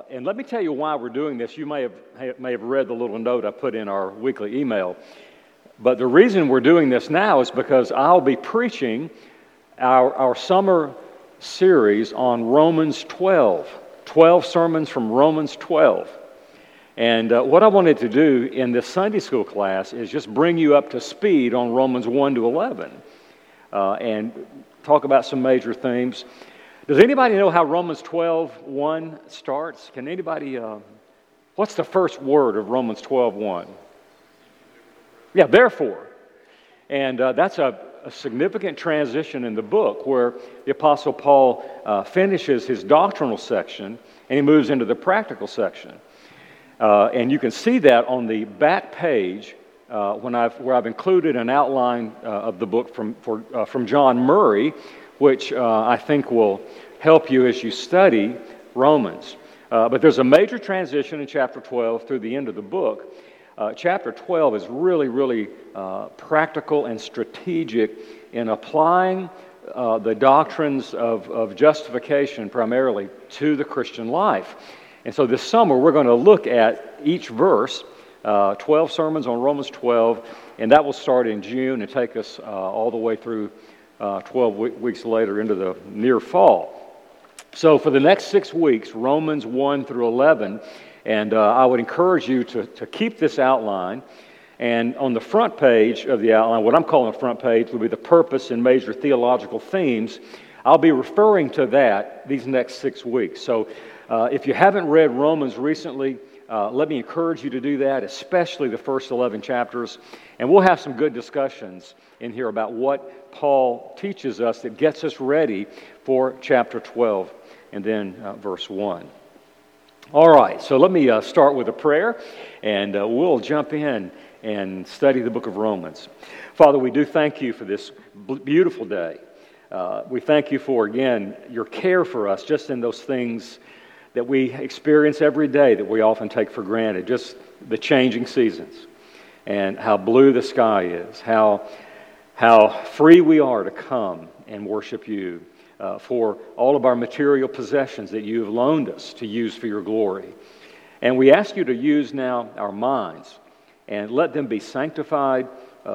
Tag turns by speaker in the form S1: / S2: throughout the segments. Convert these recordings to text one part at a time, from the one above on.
S1: And let me tell you why we're doing this. You may have read the little note I put in our weekly email. But the reason we're doing this now is because I'll be preaching our summer series on Romans 12. 12 sermons from Romans 12. And what I wanted to do in this Sunday school class is just bring you up to speed on Romans 1 to 11 and talk about some major themes. Does anybody know how Romans 12:1 starts? Can anybody, what's the first word of Romans 12:1? Yeah, therefore. And that's a significant transition in the book where the Apostle Paul finishes his doctrinal section and he moves into the practical section. And you can see that on the back page where I've included an outline of the book from John Murray, which I think will help you as you study Romans. But there's a major transition in chapter 12 through the end of the book. Chapter 12 is really practical and strategic in applying the doctrines of justification primarily to the Christian life. And so this summer we're going to look at each verse, 12 sermons on Romans 12, and that will start in June and take us all the way through 12 weeks later into the near fall. So for the next 6 weeks, Romans 1 through 11, and I would encourage you to keep this outline. And on the front page of the outline, what I'm calling the front page will be the purpose and major theological themes. I'll be referring to that these next 6 weeks. So if you haven't read Romans recently, let me encourage you to do that, especially the first 11 chapters. And we'll have some good discussions in here about what Paul teaches us that gets us ready for chapter 12 and then verse 1. All right, so let me start with a prayer, and we'll jump in and study the book of Romans. Father, we do thank you for this beautiful day. We thank you for, again, your care for us just in those things that we experience every day that we often take for granted, just the changing seasons and how blue the sky is, how free we are to come and worship you for all of our material possessions that you have loaned us to use for your glory. And we ask you to use now our minds and let them be sanctified.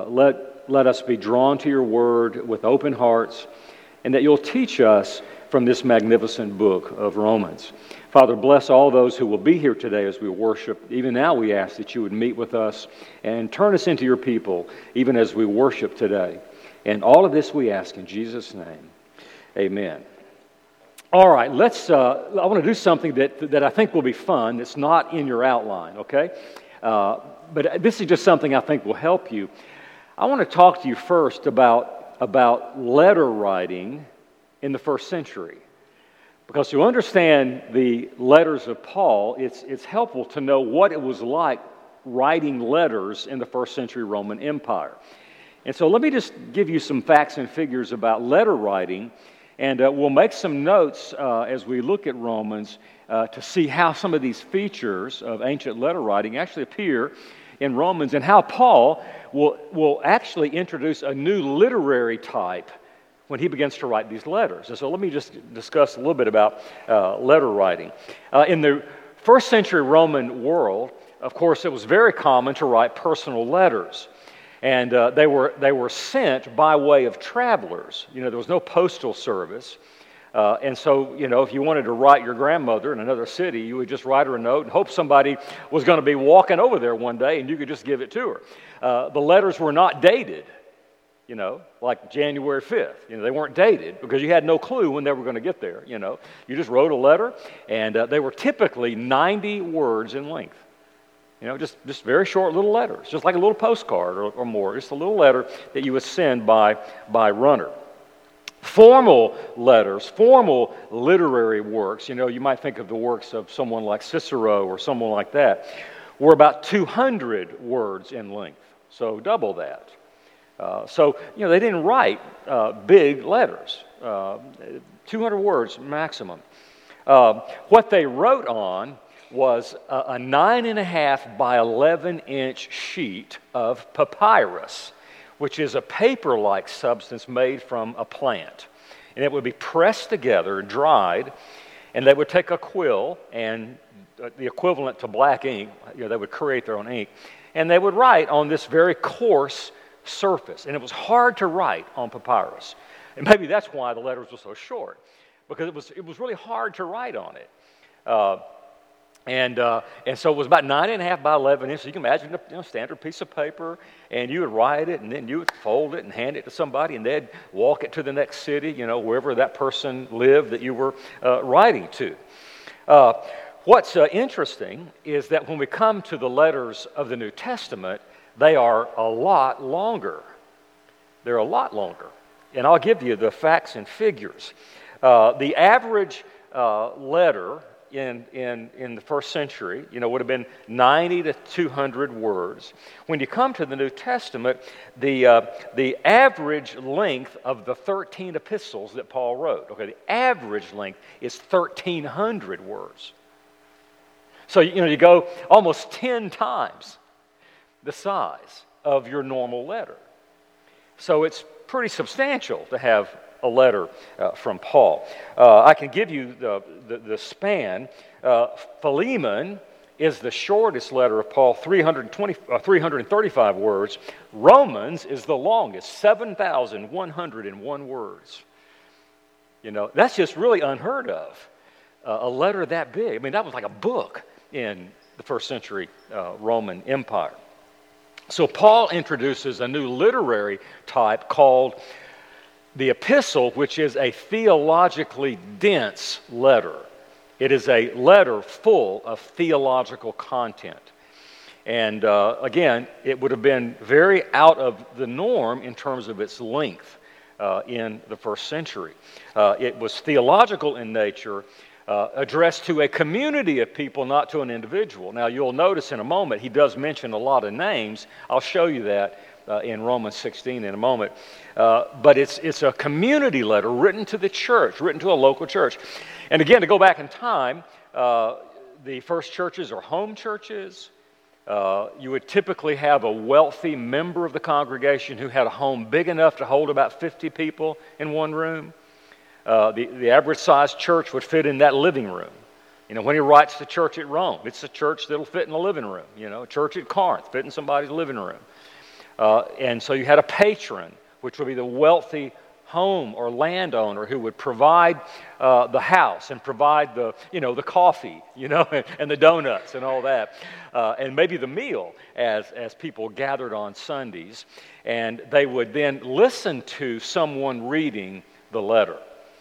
S1: Let us be drawn to your word with open hearts, and that you'll teach us from this magnificent book of Romans. Father, bless all those who will be here today as we worship. Even now we ask that you would meet with us and turn us into your people, even as we worship today. And all of this we ask in Jesus' name. Amen. All right, I want to do something that I think will be fun. That's not in your outline, okay? But this is just something I think will help you. I want to talk to you first about letter writing in the first century. Because to understand the letters of Paul, it's helpful to know what it was like writing letters in the first century Roman Empire. And so let me just give you some facts and figures about letter writing, and we'll make some notes as we look at Romans to see how some of these features of ancient letter writing actually appear in Romans, and how Paul will actually introduce a new literary type when he begins to write these letters. And so let me just discuss a little bit about letter writing. In the first century Roman world, of course, it was very common to write personal letters. And they were sent by way of travelers. You know, there was no postal service. And so, you know, if you wanted to write your grandmother in another city, you would just write her a note and hope somebody was going to be walking over there one day and you could just give it to her. The letters were not dated, you know, like January 5th. You know, they weren't dated because you had no clue when they were going to get there, you know. You just wrote a letter, and they were typically 90 words in length. You know, just very short little letters, just like a little postcard or more. Just a little letter that you would send by runner. Formal letters, formal literary works, you know, you might think of the works of someone like Cicero or someone like that, were about 200 words in length, so double that. So, you know, they didn't write big letters, 200 words maximum. What they wrote on was a 9.5 by 11-inch sheet of papyrus, which is a paper-like substance made from a plant. And it would be pressed together, dried, and they would take a quill and the equivalent to black ink. They would create their own ink. And they would write on this very coarse surface. And it was hard to write on papyrus. And maybe that's why the letters were so short, because it was really hard to write on it. And so it was about 9.5 by 11 inches. So you can imagine a standard piece of paper, and you would write it, and then you would fold it and hand it to somebody, and they'd walk it to the next city, wherever that person lived that you were writing to. What's interesting is that when we come to the letters of the New Testament, they are a lot longer. They're a lot longer. And I'll give you the facts and figures. The average letter in the first century, would have been 90 to 200 words. When you come to the New Testament, the average length of the 13 epistles that Paul wrote, the average length is 1,300 words. So, you go almost 10 times the size of your normal letter. So it's pretty substantial to have a letter from Paul. I can give you the span. Philemon is the shortest letter of Paul, 335 words. Romans is the longest, 7,101 words. That's just really unheard of. A letter that big. I mean, that was like a book in the first century Roman Empire. So Paul introduces a new literary type called the epistle, which is a theologically dense letter. It is a letter full of theological content. And again, it would have been very out of the norm in terms of its length in the first century. It was theological in nature, addressed to a community of people, not to an individual. Now, you'll notice in a moment, he does mention a lot of names. I'll show you that in Romans 16 in a moment. But it's a community letter written to the church, written to a local church. And again, to go back in time, the first churches are home churches. You would typically have a wealthy member of the congregation who had a home big enough to hold about 50 people in one room. The average-sized church would fit in that living room. When he writes the church at Rome, it's a church that'll fit in the living room. A church at Corinth, fit in somebody's living room. And so you had a patron, which would be the wealthy home or landowner who would provide the house and provide the coffee, and the donuts and all that, and maybe the meal as people gathered on Sundays, and they would then listen to someone reading the letter.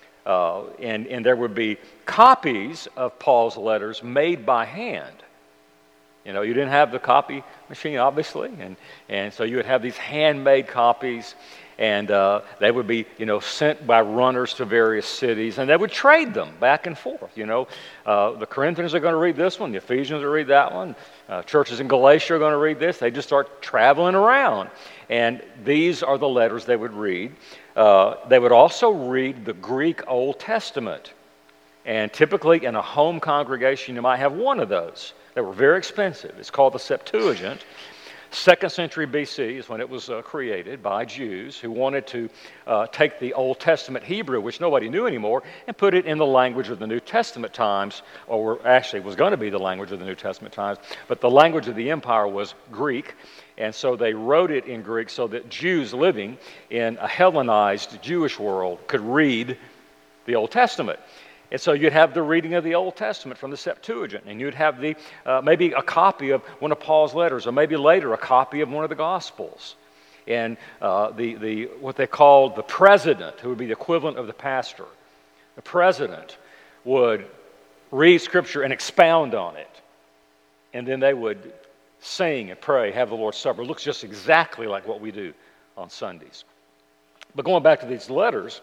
S1: And there would be copies of Paul's letters made by hand. You didn't have the copy machine, obviously, and so you would have these handmade copies, and they would be, sent by runners to various cities, and they would trade them back and forth. The Corinthians are going to read this one, the Ephesians will read that one, churches in Galatia are going to read this. They just start traveling around, and these are the letters they would read. They would also read the Greek Old Testament, and typically in a home congregation you might have one of those. They were very expensive. It's called the Septuagint. 2nd century BC is when it was created by Jews who wanted to take the Old Testament Hebrew, which nobody knew anymore, and put it in the language of the New Testament times, or actually was going to be the language of the New Testament times, but the language of the empire was Greek, and so they wrote it in Greek so that Jews living in a Hellenized Jewish world could read the Old Testament. And so you'd have the reading of the Old Testament from the Septuagint, and you'd have maybe a copy of one of Paul's letters, or maybe later a copy of one of the Gospels. And what they called the president, who would be the equivalent of the pastor, the president would read Scripture and expound on it. And then they would sing and pray, have the Lord's Supper. It looks just exactly like what we do on Sundays. But going back to these letters,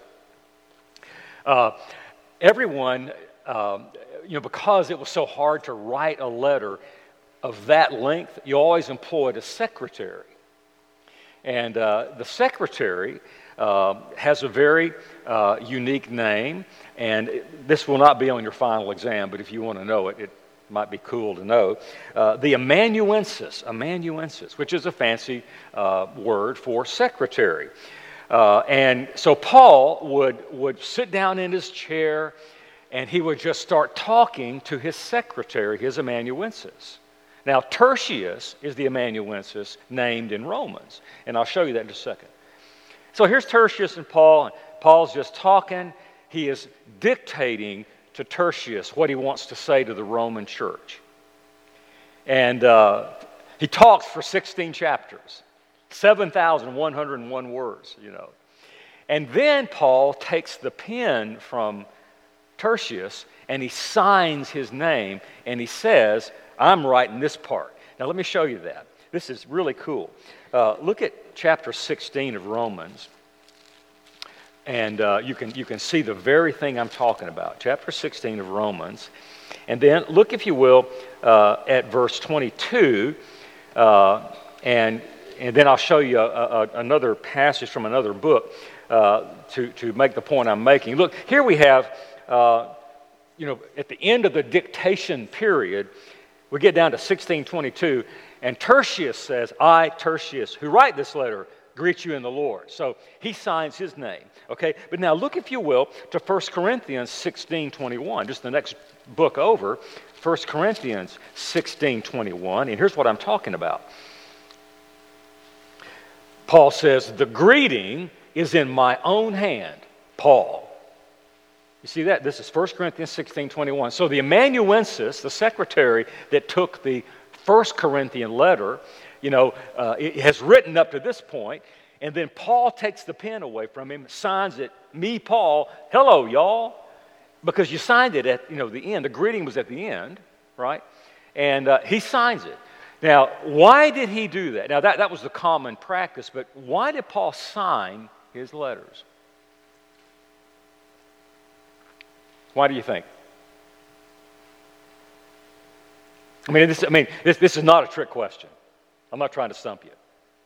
S1: everyone, because it was so hard to write a letter of that length, you always employed a secretary. And the secretary has a very unique name, and this will not be on your final exam, but if you want to know it, it might be cool to know. The amanuensis, which is a fancy word for secretary. And so Paul would sit down in his chair, and he would just start talking to his secretary, his amanuensis. Now, Tertius is the amanuensis named in Romans, and I'll show you that in just a second. So here's Tertius and Paul, and Paul's just talking. He is dictating to Tertius what he wants to say to the Roman church. And he talks for 16 chapters, 7,101 words, And then Paul takes the pen from Tertius, and he signs his name, and he says, I'm writing this part. Now let me show you that. This is really cool. Look at chapter 16 of Romans, and you can see the very thing I'm talking about. Chapter 16 of Romans. And then look, if you will, at verse 22, and then I'll show you another passage from another book to make the point I'm making. Look, here we have, at the end of the dictation period, we get down to 1622, and Tertius says, I, Tertius, who write this letter, greet you in the Lord. So he signs his name, okay? But now look, if you will, to 1 Corinthians 16:21, just the next book over, 1 Corinthians 16:21, and here's what I'm talking about. Paul says, the greeting is in my own hand, Paul. You see that? This is 1 Corinthians 16:21. So the amanuensis, the secretary that took the 1 Corinthian letter, it has written up to this point, and then Paul takes the pen away from him, signs it, me, Paul, hello, y'all, because you signed it at, the end. The greeting was at the end, right? And he signs it. Now, why did he do that? Now, that was the common practice, but why did Paul sign his letters? Why do you think? This is not a trick question. I'm not trying to stump you.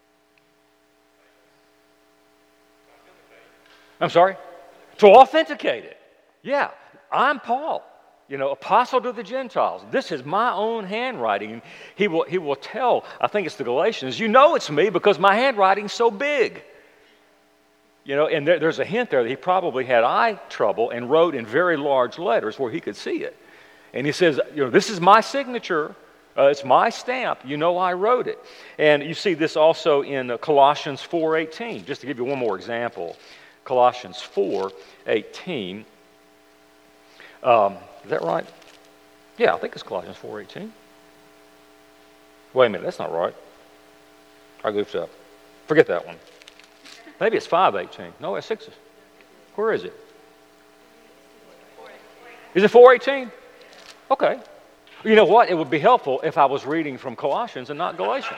S1: I'm sorry? To authenticate it. Yeah, I'm Paul, apostle to the Gentiles. This is my own handwriting. He will tell, I think it's the Galatians, it's me because my handwriting's so big. And there's a hint there that he probably had eye trouble and wrote in very large letters where he could see it. And he says, this is my signature. It's my stamp. I wrote it. And you see this also in Colossians 4:18. Just to give you one more example. Colossians 4:18. Is that right? Yeah, I think it's Colossians 4:18. Wait a minute, that's not right. I goofed up. Forget that one. Maybe it's 5:18. No, it's 6. Where is it? Is it 4:18? Okay. You know what? It would be helpful if I was reading from Colossians and not Galatians.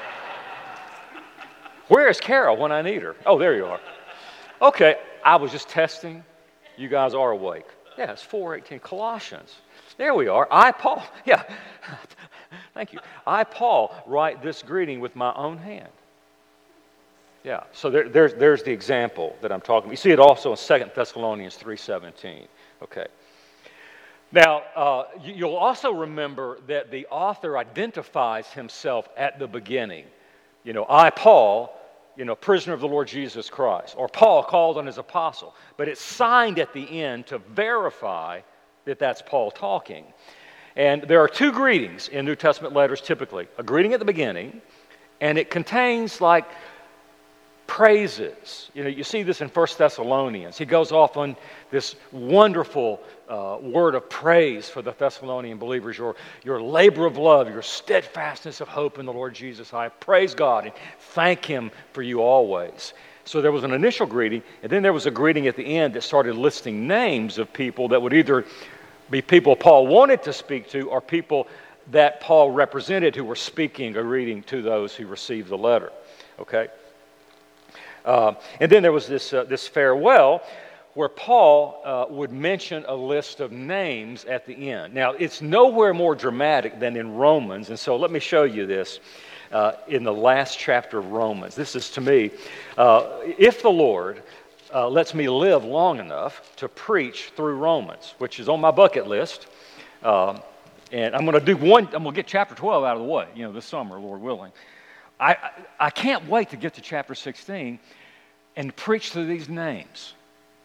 S1: Where is Carol when I need her? Oh, there you are. Okay, I was just testing. You guys are awake. Yeah, it's 4:18. Colossians. There we are. I, Paul. Yeah. Thank you. I, Paul, write this greeting with my own hand. Yeah, so there's the example that I'm talking about. You see it also in 2 Thessalonians 3:17. Okay. Now, you'll also remember that the author identifies himself at the beginning. I, Paul, prisoner of the Lord Jesus Christ, or Paul called on his apostle. But it's signed at the end to verify that that's Paul talking. And there are two greetings in New Testament letters typically. A greeting at the beginning, and it contains praises. You see this in 1 Thessalonians. He goes off on this wonderful word of praise for the Thessalonian believers. Your labor of love, your steadfastness of hope in the Lord Jesus. I praise God and thank Him for you always. So there was an initial greeting, and then there was a greeting at the end that started listing names of people that would either be people Paul wanted to speak to or people that Paul represented who were speaking or reading to those who received the letter. Okay? And then there was this farewell where Paul would mention a list of names at the end. Now, it's nowhere more dramatic than in Romans, and so let me show you this in the last chapter of Romans. This is, to me, if the Lord lets me live long enough to preach through Romans, which is on my bucket list, and I'm going to get chapter 12 out of the way, this summer, Lord willing. I can't wait to get to chapter 16 and preach through these names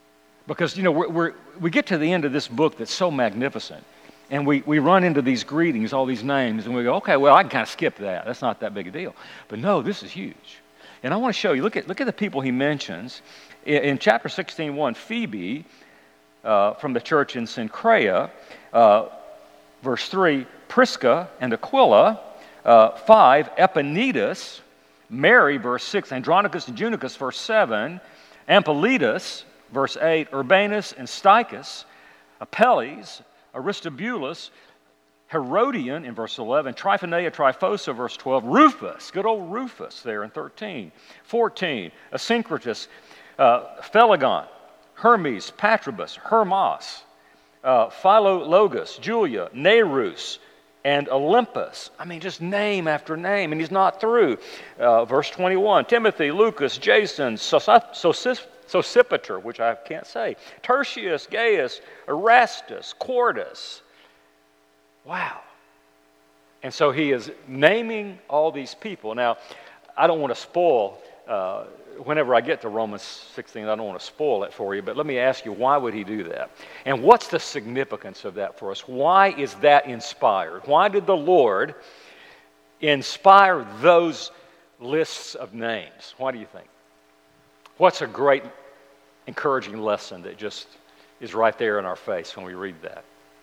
S1: Because, we get to the end of this book that's so magnificent, and we run into these greetings, all these names, and we go, okay, well, I can kind of skip that. That's not that big a deal. But no, this is huge. And I want to show you, look at the people he mentions. In chapter 16:1, Phoebe, from the church in Cenchrea, verse 3, Prisca and Aquila, 5, Epaenetus, Mary, verse 6, Andronicus and Junicus, verse 7, Ampliatus, verse 8, Urbanus and Stychus, Apelles, Aristobulus, Herodian in verse 11, Tryphonea, Tryphosa, verse 12, Rufus, good old Rufus there in 13, 14, Asyncritus, Phlegon, Hermes, Patrobus, Hermas, Philologus, Julia, Nerus, and Olympus. I mean, just name after name, and he's not through. Verse 21, Timothy, Lucas, Jason, Sosipater, which I can't say, Tertius, Gaius, Erastus, Quartus. Wow. And so he is naming all these people. Now, I don't want to spoil, whenever I get to Romans 16, I don't want to spoil it for you, but let me ask you, why would he do that? And what's the significance of that for us? Why is that inspired? Why did the Lord inspire those lists of names? Why do you think? What's a great encouraging lesson that just is right there in our face when we read that?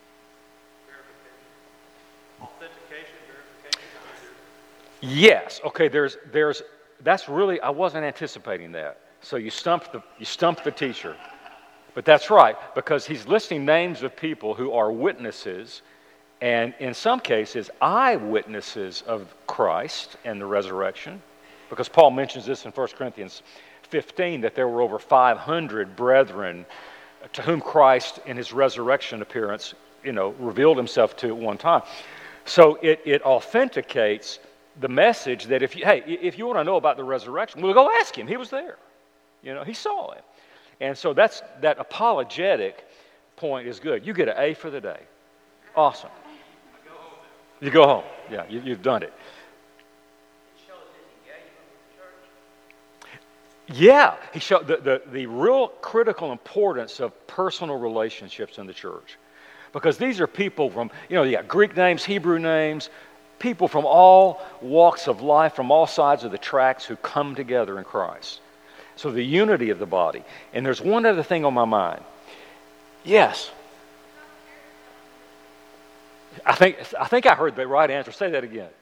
S2: Authentication, verification.
S1: Yes. Okay. That's really, I wasn't anticipating that. So you stumped the teacher, but that's right, because he's listing names of people who are witnesses, and in some cases eyewitnesses of Christ and the resurrection, because Paul mentions this in 1 Corinthians 15, that there were over 500 brethren to whom Christ in his resurrection appearance, revealed himself to at one time. So it authenticates the message that if you want to know about the resurrection, well, go ask him. He was there. He saw it. And so that apologetic point is good. You get an A for the day. Awesome. You go home. Yeah, you've done it. Yeah, he showed the real critical importance of personal relationships in the church. Because these are people from, you got Greek names, Hebrew names, people from all walks of life, from all sides of the tracks who come together in Christ. So the unity of the body. And there's one other thing on my mind. Yes. I think I heard the right answer. Say that again.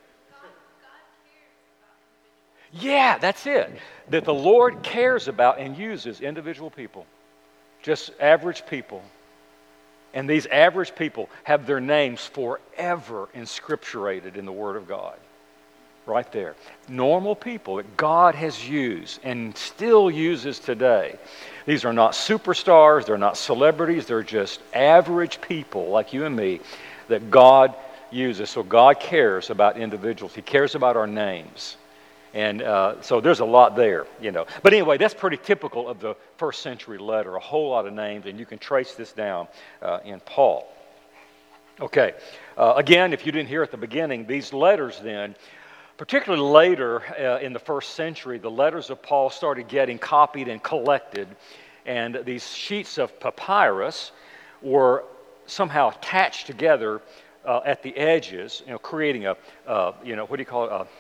S1: Yeah, that's it. That the Lord cares about and uses individual people. Just average people. And these average people have their names forever inscripturated in the Word of God. Right there. Normal people that God has used and still uses today. These are not superstars, they're not celebrities, they're just average people like you and me that God uses. So God cares about individuals. He cares about our names. And so there's a lot there, But anyway, that's pretty typical of the first century letter, a whole lot of names, and you can trace this down in Paul. Okay, again, if you didn't hear at the beginning, these letters then, particularly later in the first century, the letters of Paul started getting copied and collected, and these sheets of papyrus were somehow attached together at the edges, creating a, what do you call it,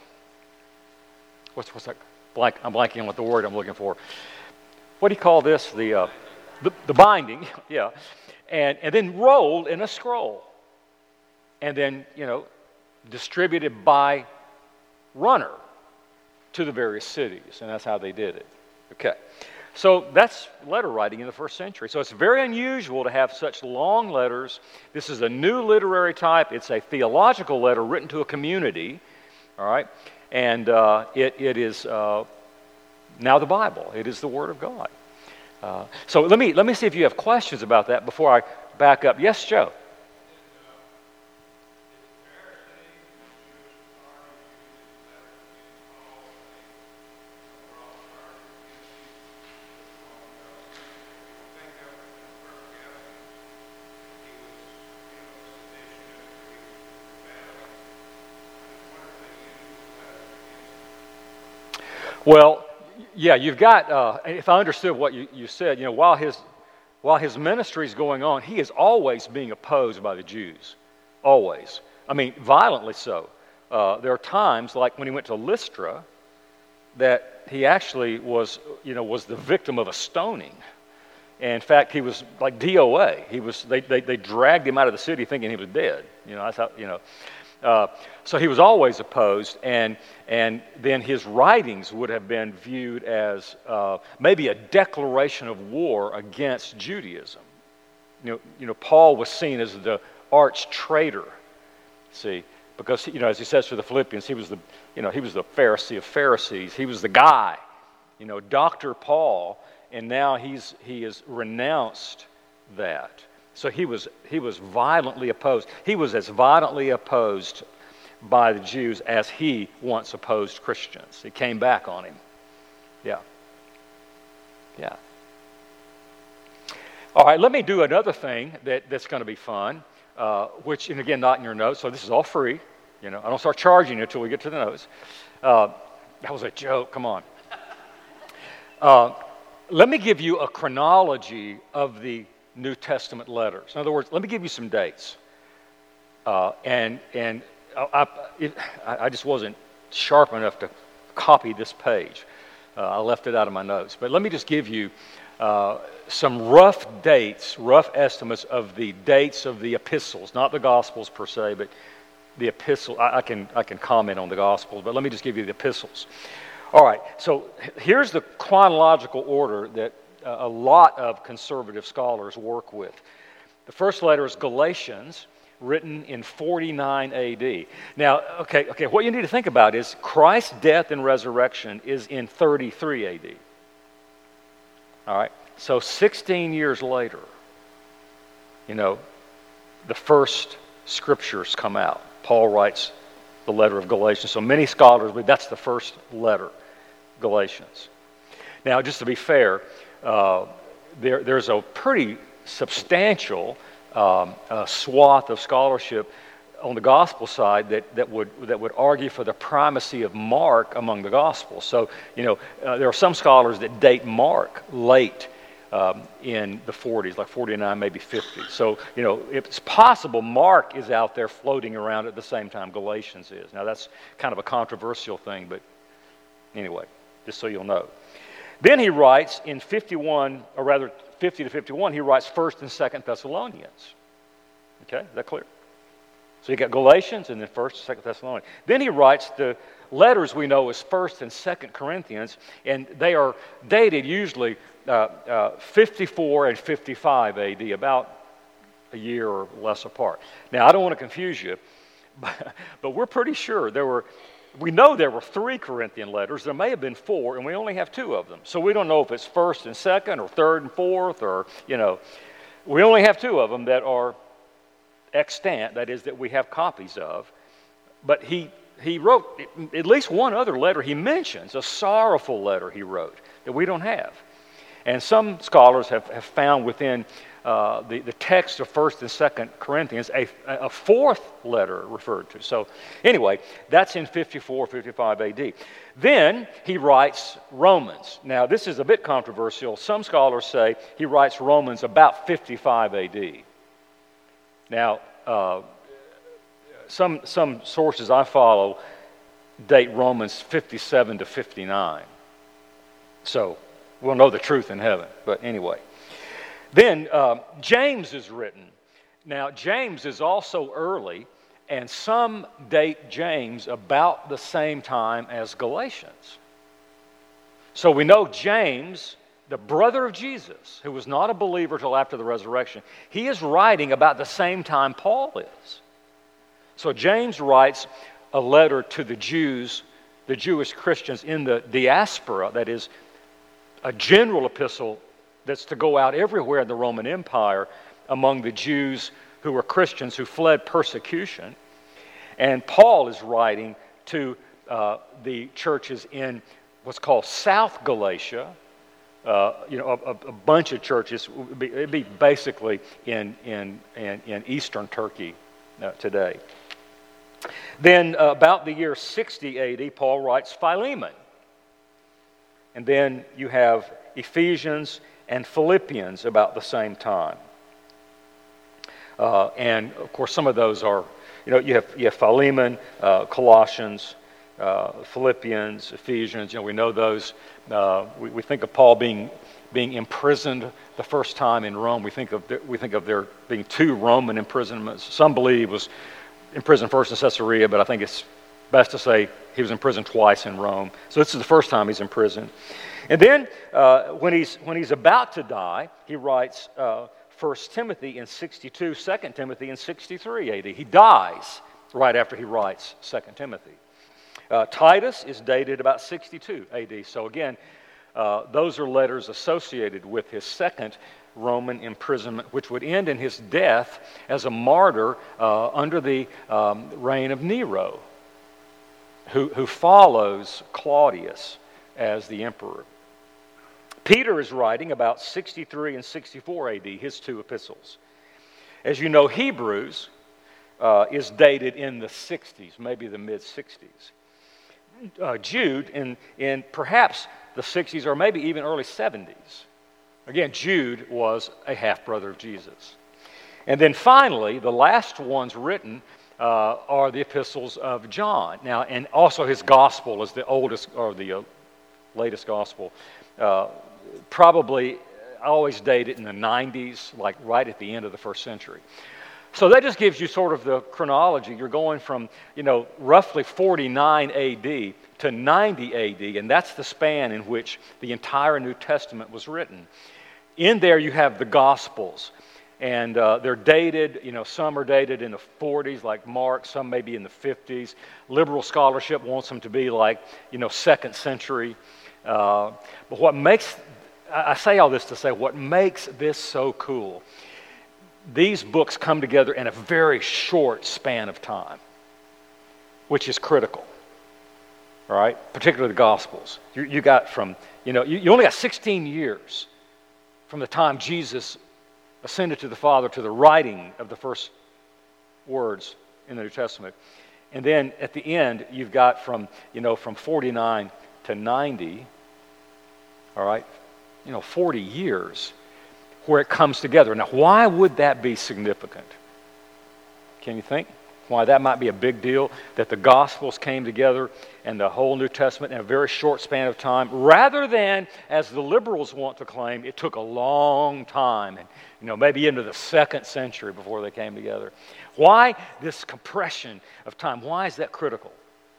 S1: what's that? I'm blanking on what the word I'm looking for. What do you call this? The binding, yeah. And then rolled in a scroll. And then, distributed by runner to the various cities. And that's how they did it. Okay. So that's letter writing in the first century. So it's very unusual to have such long letters. This is a new literary type. It's a theological letter written to a community. All right. And it is now the Bible. It is the Word of God. So let me see if you have questions about that before I back up. Yes, Joe. Well, yeah, you've got, if I understood what you said, while his while his ministry is going on, he is always being opposed by the Jews. Always. I mean, violently so. There are times, like when he went to Lystra, that he actually was the victim of a stoning. And in fact, he was like DOA. They dragged him out of the city thinking he was dead. That's how, so he was always opposed, and then his writings would have been viewed as maybe a declaration of war against Judaism. Paul was seen as the arch traitor. See, because as he says to the Philippians, he was the Pharisee of Pharisees. He was the guy, Dr. Paul, and now he has renounced that. So he was violently opposed. He was as violently opposed by the Jews as he once opposed Christians. It came back on him. Yeah. All right, let me do another thing that's going to be fun, which, and again, not in your notes, so this is all free. I don't start charging you until we get to the notes. That was a joke. Come on. Let me give you a chronology of the New Testament letters. In other words, let me give you some dates. I just wasn't sharp enough to copy this page. I left it out of my notes. But let me just give you some rough dates, rough estimates of the dates of the epistles, not the Gospels per se, but the epistles. I can comment on the Gospels, but let me just give you the epistles. All right, so here's the chronological order that a lot of conservative scholars work with. The first letter is Galatians, written in 49 AD. Now, okay, what you need to think about is Christ's death and resurrection is in 33 AD. All right, so 16 years later, the first scriptures come out. Paul writes the letter of Galatians. So many scholars believe that's the first letter, Galatians. Now, just to be fair, there's a pretty substantial swath of scholarship on the gospel side that would argue for the primacy of Mark among the gospels. So, there are some scholars that date Mark late in the 40s, like 49, maybe 50. So, it's possible Mark is out there floating around at the same time Galatians is. Now, that's kind of a controversial thing, but anyway, just so you'll know. Then he writes in 51, or rather 50 to 51, he writes 1st and 2nd Thessalonians. Okay, is that clear? So you got Galatians and then 1st and 2nd Thessalonians. Then he writes the letters we know as 1st and 2nd Corinthians, and they are dated usually 54 and 55 AD, about a year or less apart. Now, I don't want to confuse you, but we're pretty sure we know there were 3 Corinthian letters. There may have been 4, and we only have 2 of them. So we don't know if it's 1st and 2nd or 3rd and 4th, or, we only have 2 of them that are extant, that is, that we have copies of. But he wrote at least one other letter he mentions, a sorrowful letter he wrote that we don't have. And some scholars have found within the text of 1st and 2nd Corinthians a 4th letter referred to. So anyway, that's in 54, 55 AD. Then he writes Romans. Now, this is a bit controversial. Some scholars say he writes Romans about 55 AD. Now, some sources I follow date Romans 57 to 59. So we'll know the truth in heaven. But anyway. Then James is written. Now, James is also early, and some date James about the same time as Galatians. So we know James, the brother of Jesus, who was not a believer till after the resurrection, he is writing about the same time Paul is. So James writes a letter to the Jews, the Jewish Christians in the diaspora, that is a general epistle that's to go out everywhere in the Roman Empire among the Jews who were Christians who fled persecution. And Paul is writing to the churches in what's called South Galatia, a bunch of churches. It'd be basically in eastern Turkey today. Then about the year 60 AD, Paul writes Philemon. And then you have Ephesians and Philippians about the same time. And of course, some of those are, you have Philemon, Colossians, Philippians, Ephesians. We know those. We think of Paul being imprisoned the first time in Rome. We think of there being 2 Roman imprisonments. Some believe he was imprisoned first in Caesarea, but I think it's best to say he was imprisoned twice in Rome. So this is the first time he's imprisoned. And then when he's about to die, he writes 1 Timothy in 62, 2 Timothy in 63 AD. He dies right after he writes 2 Timothy. Titus is dated about 62 AD. So again, those are letters associated with his second Roman imprisonment, which would end in his death as a martyr under the reign of Nero, who follows Claudius as the emperor. Peter is writing about 63 and 64 AD, his 2 epistles. As you know, Hebrews is dated in the 60s, maybe the mid-60s. Jude in perhaps the 60s or maybe even early 70s. Again, Jude was a half-brother of Jesus. And then finally, the last ones written are the epistles of John. Now, and also his gospel is the oldest or the latest gospel. Probably always dated in the 90s, like right at the end of the first century. So that just gives you sort of the chronology. You're going from, roughly 49 AD to 90 AD, and that's the span in which the entire New Testament was written. In there you have the Gospels, and they're dated, some are dated in the 40s, like Mark, some maybe in the 50s. Liberal scholarship wants them to be like, 2nd century. But I say all this to say, what makes this so cool, these books come together in a very short span of time, which is critical, all right? Particularly the Gospels. You got from, you only got 16 years from the time Jesus ascended to the Father to the writing of the first words in the New Testament. And then at the end, you've got from 49 to 90, all right, 40 years where it comes together. Now, why would that be significant? Can you think why that might be a big deal, that the Gospels came together and the whole New Testament in a very short span of time, rather than, as the liberals want to claim, it took a long time, and maybe into the 2nd century before they came together. Why this compression of time? Why is that critical?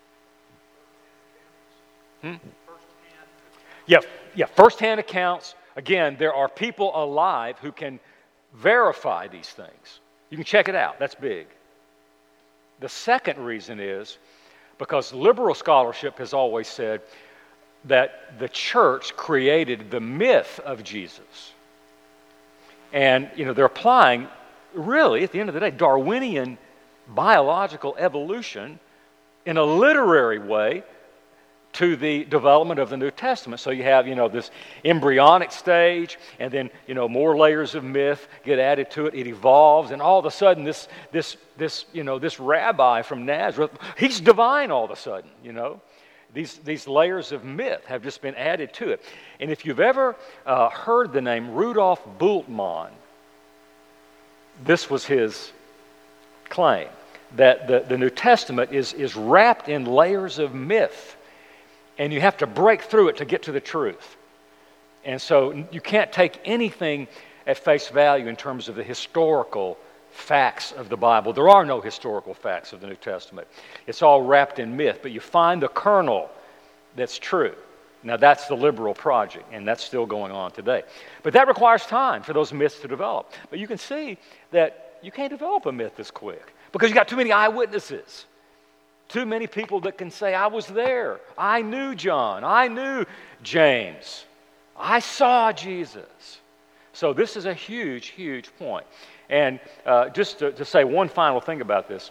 S1: Yeah, first-hand accounts. Again, there are people alive who can verify these things. You can check it out. That's big. The second reason is because liberal scholarship has always said that the church created the myth of Jesus. And, they're applying, really, at the end of the day, Darwinian biological evolution in a literary way to the development of the New Testament. So you have, this embryonic stage, and then, more layers of myth get added to it. It evolves, and all of a sudden, this rabbi from Nazareth, he's divine all of a sudden. These layers of myth have just been added to it. And if you've ever heard the name Rudolf Bultmann, this was his claim, that the New Testament is wrapped in layers of myth. And you have to break through it to get to the truth. And so you can't take anything at face value in terms of the historical facts of the Bible. There are no historical facts of the New Testament. It's all wrapped in myth, but you find the kernel that's true. Now that's the liberal project, and that's still going on today. But that requires time for those myths to develop. But you can see that you can't develop a myth this quick because you got too many eyewitnesses. Too many people that can say, I was there. I knew John. I knew James. I saw Jesus. So this is a huge, huge point. And just to say one final thing about this,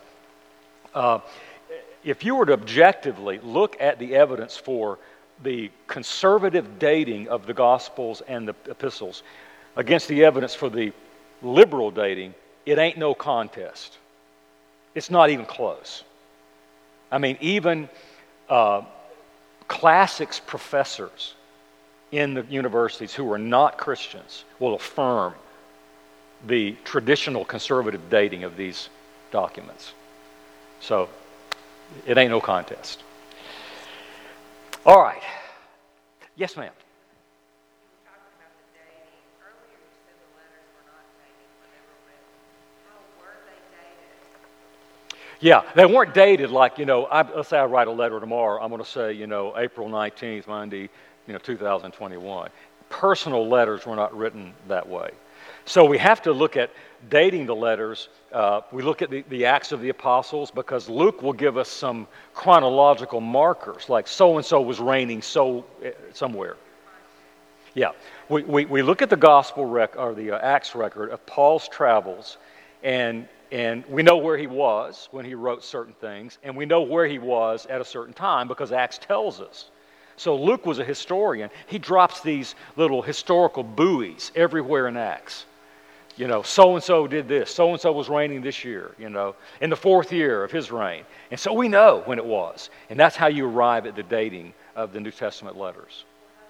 S1: if you were to objectively look at the evidence for the conservative dating of the Gospels and the epistles against the evidence for the liberal dating, it ain't no contest. It's not even close. I mean, even classics professors in the universities who are not Christians will affirm the traditional conservative dating of these documents. So it ain't no contest. All right. Yes, ma'am. Yeah, they weren't dated like, let's say I write a letter tomorrow. I'm going to say, April 19th, Monday, 2021. Personal letters were not written that way. So we have to look at dating the letters. We look at the Acts of the Apostles because Luke will give us some chronological markers, like so-and-so was reigning somewhere. Yeah, we look at the Gospel or the Acts record of Paul's travels, and we know where he was when he wrote certain things, and we know where he was at a certain time because Acts tells us. So Luke was a historian. He drops these little historical buoys everywhere in Acts. So-and-so did this. So-and-so was reigning this year, in the 4th year of his reign. And so we know when it was. And that's how you arrive at the dating of the New Testament letters.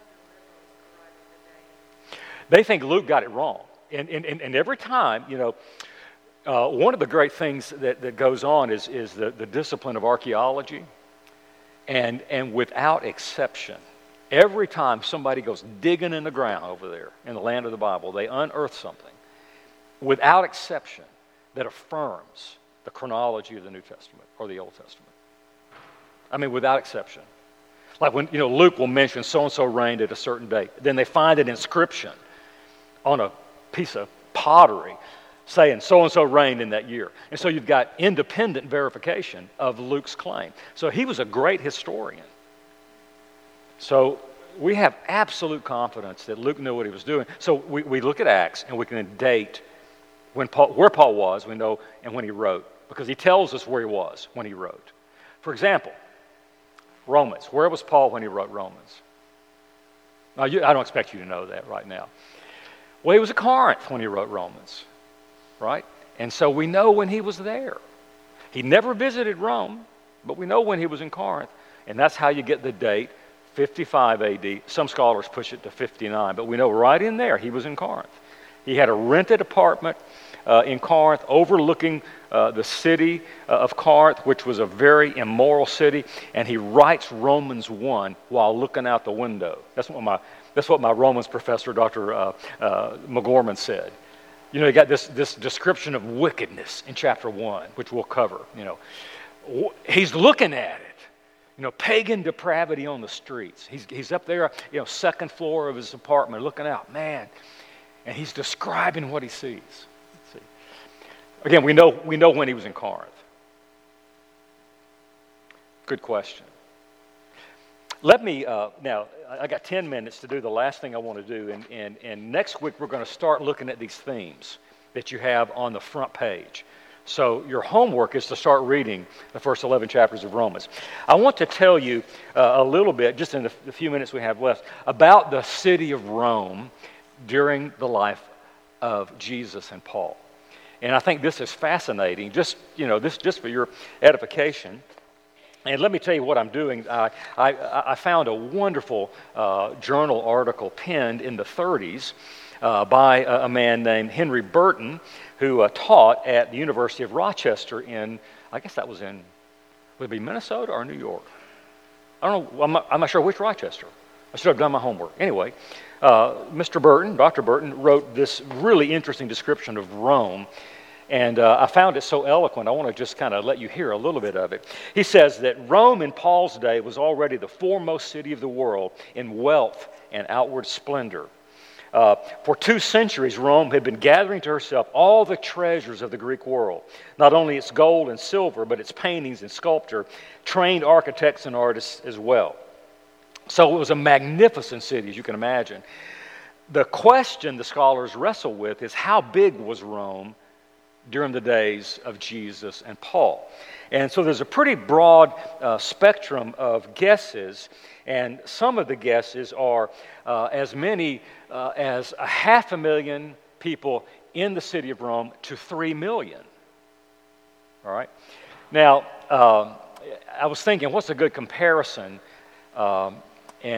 S1: They think Luke got it wrong. And every time, one of the great things that goes on is the discipline of archaeology. And without exception, every time somebody goes digging in the ground over there in the land of the Bible, they unearth something, without exception, that affirms the chronology of the New Testament or the Old Testament. I mean, without exception. Like when, Luke will mention so-and-so reigned at a certain date. Then they find an inscription on a piece of pottery saying so-and-so reigned in that year. And so you've got independent verification of Luke's claim. So he was a great historian. So we have absolute confidence that Luke knew what he was doing. So we look at Acts and we can date where Paul was, we know, and when he wrote, because he tells us where he was when he wrote. For example, Romans. Where was Paul when he wrote Romans? Now, I don't expect you to know that right now. Well, he was at Corinth when he wrote Romans, right? And so we know when he was there. He never visited Rome, but we know when he was in Corinth. And that's how you get the date, 55 AD. Some scholars push it to 59, but we know right in there he was in Corinth. He had a rented apartment in Corinth overlooking the city of Corinth, which was a very immoral city, and he writes Romans 1 while looking out the window. That's what my Romans professor, Dr. McGorman, said. You got this description of wickedness in chapter 1, which we'll cover. He's looking at it. Pagan depravity on the streets. He's up there, second floor of his apartment, looking out, man, and he's describing what he sees. Let's see. Again, we know when he was in Corinth. Good question. Let me now. I got 10 minutes to do the last thing I want to do, and next week we're going to start looking at these themes that you have on the front page. So your homework is to start reading the first 11 chapters of Romans. I want to tell you a little bit, just in the few minutes we have left, about the city of Rome during the life of Jesus and Paul. And I think this is fascinating, just for your edification. And let me tell you what I'm doing. I found a wonderful journal article penned in the 30s by a man named Henry Burton, who taught at the University of Rochester I guess that was would it be Minnesota or New York? I don't know. I'm not sure which Rochester. I should have done my homework. Anyway, Mr. Burton, Dr. Burton, wrote this really interesting description of Rome. And I found it so eloquent, I want to just kind of let you hear a little bit of it. He says that Rome in Paul's day was already the foremost city of the world in wealth and outward splendor. For 2 centuries, Rome had been gathering to herself all the treasures of the Greek world, not only its gold and silver, but its paintings and sculpture, trained architects and artists as well. So it was a magnificent city, as you can imagine. The question the scholars wrestle with is how big was Rome during the days of Jesus and Paul? And so there's a pretty broad spectrum of guesses, and some of the guesses are as many as 500,000 people in the city of Rome to 3 million. All right? Now, I was thinking, what's a good comparison? And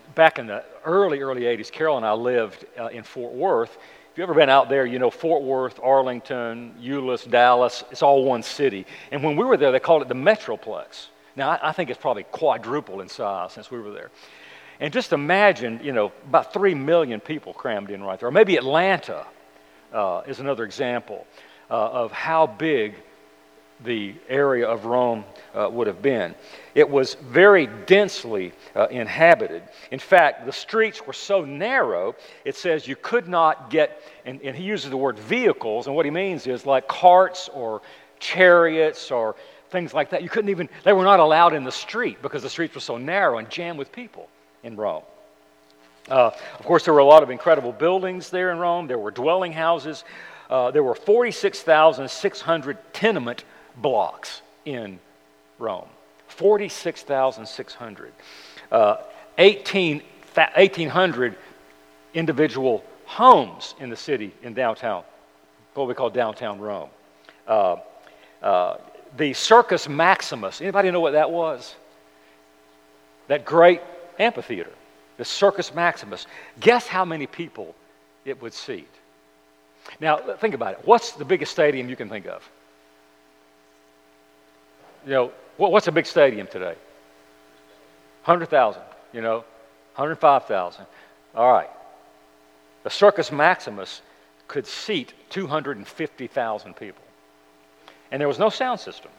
S1: back in the early 80s, Carol and I lived in Fort Worth. If you've ever been out there, you know Fort Worth, Arlington, Euless, Dallas, it's all one city. And when we were there, they called it the Metroplex. Now, I think it's probably quadrupled in size since we were there. And just imagine, you know, about 3 million people crammed in right there. Or maybe Atlanta is another example of how big the area of Rome would have been. It was very densely inhabited. In fact, the streets were so narrow, it says you could not get, and he uses the word vehicles, and what he means is like carts or chariots or things like that. You couldn't even, they were not allowed in the street because the streets were so narrow and jammed with people in Rome. Of course, there were a lot of incredible buildings there in Rome. There were dwelling houses. There were 46,600 tenement blocks in Rome. 46,600. 1,800 individual homes in the city in downtown, what we call downtown Rome. The Circus Maximus, anybody know what that was? That great amphitheater, the Circus Maximus. Guess how many people it would seat? Now, think about it. What's the biggest stadium you can think of? You know, what's a big stadium today? 100,000, you know, 105,000. All right. The Circus Maximus could seat 250,000 people. And there was no sound system.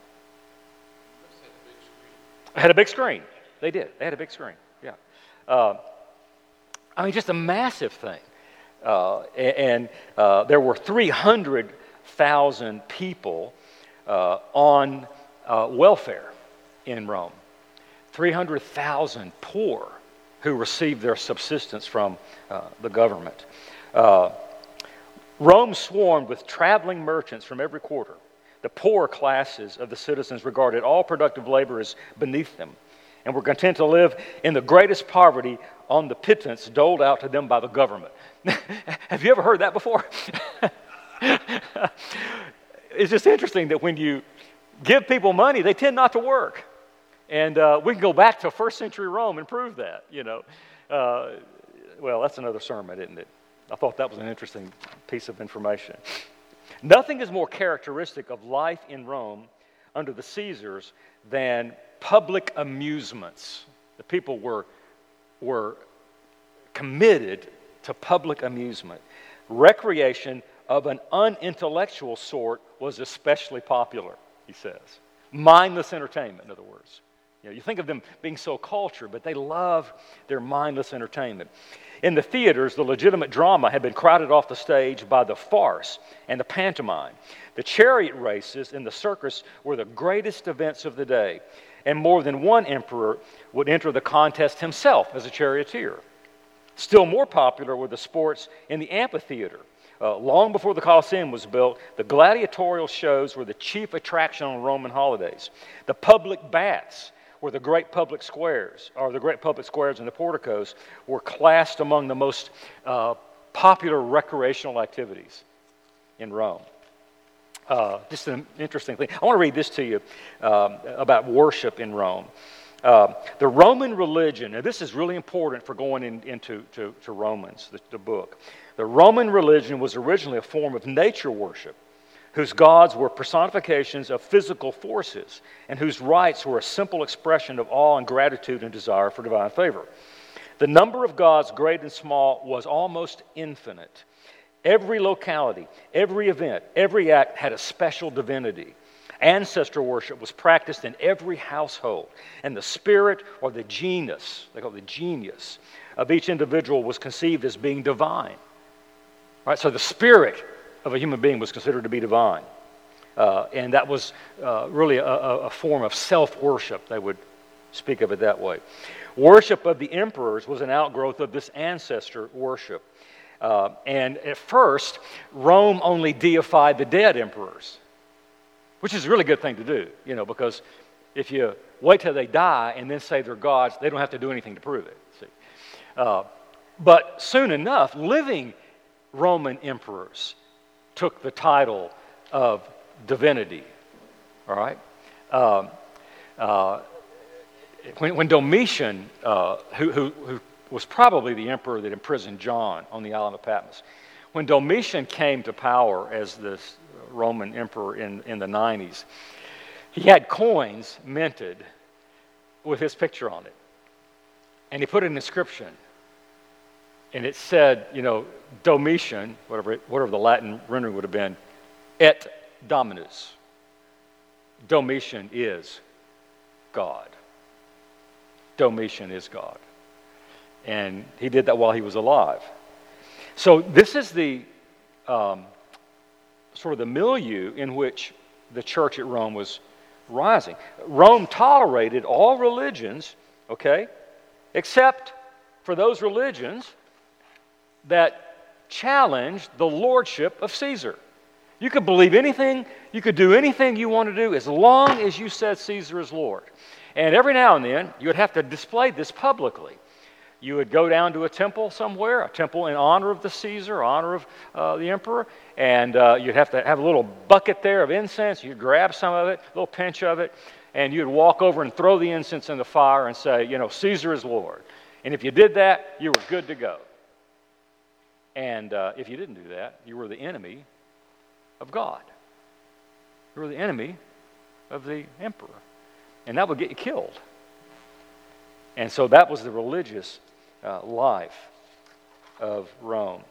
S1: It had a big screen. They did. They had a big screen, yeah. I mean, just a massive thing. And there were 300,000 people on welfare in Rome. 300,000 poor who received their subsistence from the government. Rome swarmed with traveling merchants from every quarter. The poorer classes of the citizens regarded all productive labor as beneath them and were content to live in the greatest poverty on the pittance doled out to them by the government. Have you ever heard that before? It's just interesting that when you give people money, they tend not to work. And we can go back to first century Rome and prove that, you know. Well, that's another sermon, isn't it? I thought that was an interesting piece of information. Nothing is more characteristic of life in Rome under the Caesars than public amusements. The people were committed to public amusement. Recreation of an unintellectual sort was especially popular, he says. Mindless entertainment, in other words. You know, you think of them being so cultured, but they love their mindless entertainment. In the theaters, the legitimate drama had been crowded off the stage by the farce and the pantomime. The chariot races in the circus were the greatest events of the day, and more than one emperor would enter the contest himself as a charioteer. Still more popular were the sports in the amphitheater. Long before the Colosseum was built, the gladiatorial shows were the chief attraction on Roman holidays. The public baths were the great public squares, or the great public squares and the porticos were classed among the most popular recreational activities in Rome. Just an interesting thing. I want to read this to you about worship in Rome. The Roman religion, and this is really important for going into Romans, the book. The Roman religion was originally a form of nature worship, whose gods were personifications of physical forces, and whose rites were a simple expression of awe and gratitude and desire for divine favor. The number of gods, great and small, was almost infinite. Every locality, every event, every act had a special divinity. Ancestor worship was practiced in every household, and the spirit or the genius, they call it the genius, of each individual was conceived as being divine. Right? So the spirit of a human being was considered to be divine. And that was really a form of self-worship. They would speak of it that way. Worship of the emperors was an outgrowth of this ancestor worship. And at first, Rome only deified the dead emperors, which is a really good thing to do, you know, because if you wait till they die and then say they're gods, they don't have to do anything to prove it. See? But soon enough, living Roman emperors took the title of divinity. All right? When Domitian, who was probably the emperor that imprisoned John on the island of Patmos. When Domitian came to power as this Roman emperor in the 90s, he had coins minted with his picture on it. And he put an inscription. And it said, Domitian, whatever the Latin rendering would have been, et Dominus. Domitian is God. Domitian is God. And he did that while he was alive. So this is the sort of the milieu in which the church at Rome was rising. Rome tolerated all religions, okay, except for those religions that challenged the lordship of Caesar. You could believe anything, you could do anything you want to do as long as you said Caesar is Lord. And every now and then, you would have to display this publicly. You would go down to a temple somewhere, a temple in honor of the Caesar, honor of the emperor, and you'd have to have a little bucket there of incense. You'd grab some of it, a little pinch of it, and you'd walk over and throw the incense in the fire and say, Caesar is Lord. And if you did that, you were good to go. And if you didn't do that, you were the enemy of God. You were the enemy of the emperor. And that would get you killed. And so that was the religious life of Rome.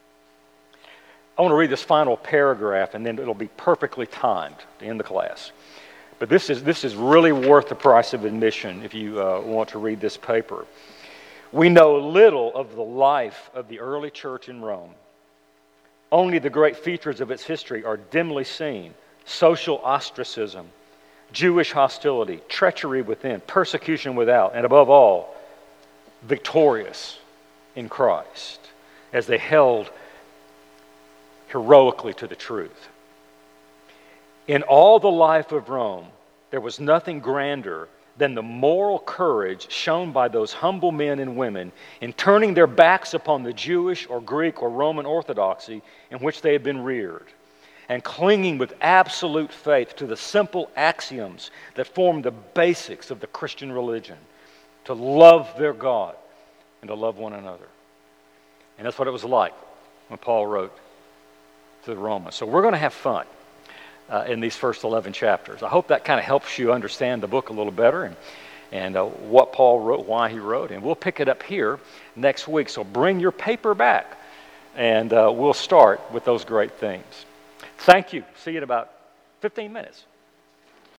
S1: I want to read this final paragraph, and then it'll be perfectly timed to end the class. But this is really worth the price of admission if you want to read this paper. We know little of the life of the early church in Rome. Only the great features of its history are dimly seen: social ostracism, Jewish hostility, treachery within, persecution without, and above all, victorious in Christ as they held heroically to the truth. In all the life of Rome, there was nothing grander than the moral courage shown by those humble men and women in turning their backs upon the Jewish or Greek or Roman orthodoxy in which they had been reared, and clinging with absolute faith to the simple axioms that form the basics of the Christian religion: to love their God and to love one another. And that's what it was like when Paul wrote to the Romans. So we're going to have fun in these first 11 chapters. I hope that kind of helps you understand the book a little better and what Paul wrote, why he wrote. And we'll pick it up here next week. So bring your paper back, and we'll start with those great things. Thank you. See you in about 15 minutes.